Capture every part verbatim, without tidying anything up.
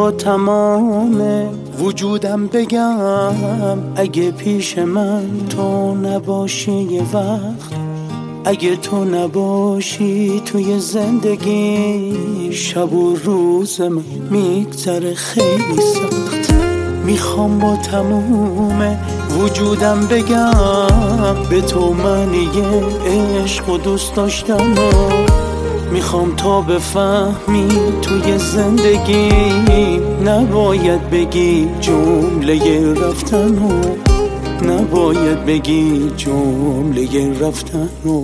با تمام وجودم بگم اگه پیش من تو نباشی یه وقت، اگه تو نباشی توی زندگی شب و روز من میگذره خیلی سخت. میخوام با تموم وجودم بگم به تو معنی عشق و دوست داشتم. میخوام تا بفهمی توی زندگی نباید بگی جمله رفتن و نباید بگی جمله رفتن و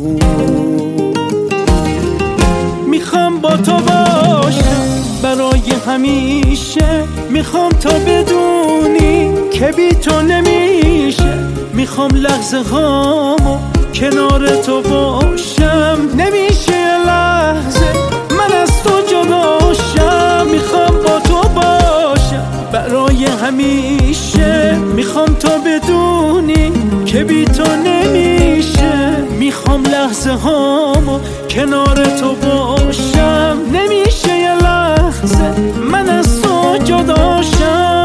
میخوام با تو باشم برای همیشه، میخوام تا بدونی که بی تو نمیشه. میخوام لحظه هامو کنار تو باشم، نمیشه یه لحظه من از تو جداشم. میخوام با تو باشم برای همیشه، میخوام تا بدونی که بی تو نمیشه. میخوام لحظه هامو کنار تو باشم، نمیشه یه لحظه من از تو جداشم.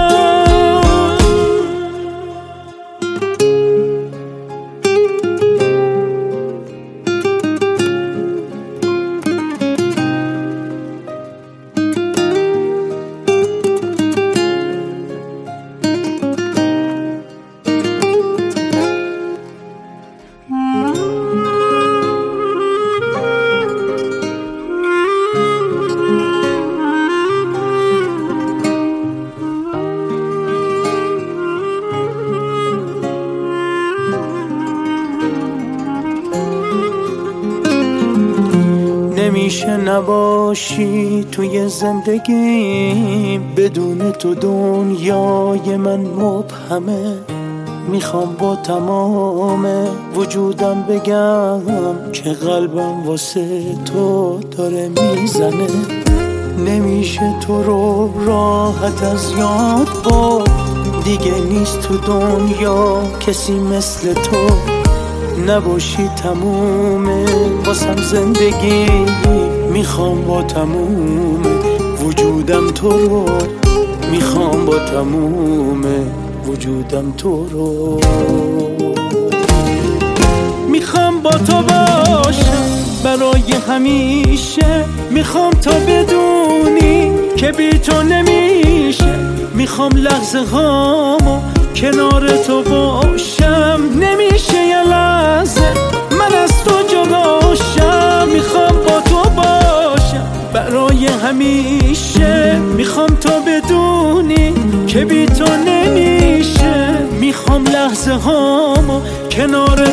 نمیشه نباشی توی زندگی، بدون تو دنیای من مبهمه. میخوام با تمام وجودم بگم که قلبم واسه تو داره میزنه. نمیشه تو رو راحت از یاد برد، دیگه نیست تو دنیا کسی مثل تو. نباشی تمومه واسم زندگی، میخوام با تموم وجودم تو رو، میخوام با تموم وجودم تو رو. میخوام با تو باشم برای همیشه، میخوام تا بدونی که بی تو نمیشه. میخوام لحظه هامو کنار تو باشم، نمیشه یه لحظه من از تو جداشم. میخوام با تو باشم برای همیشه، میخوام تا بدونی که بی تو نمیشه. میخوام لحظه هامو کنار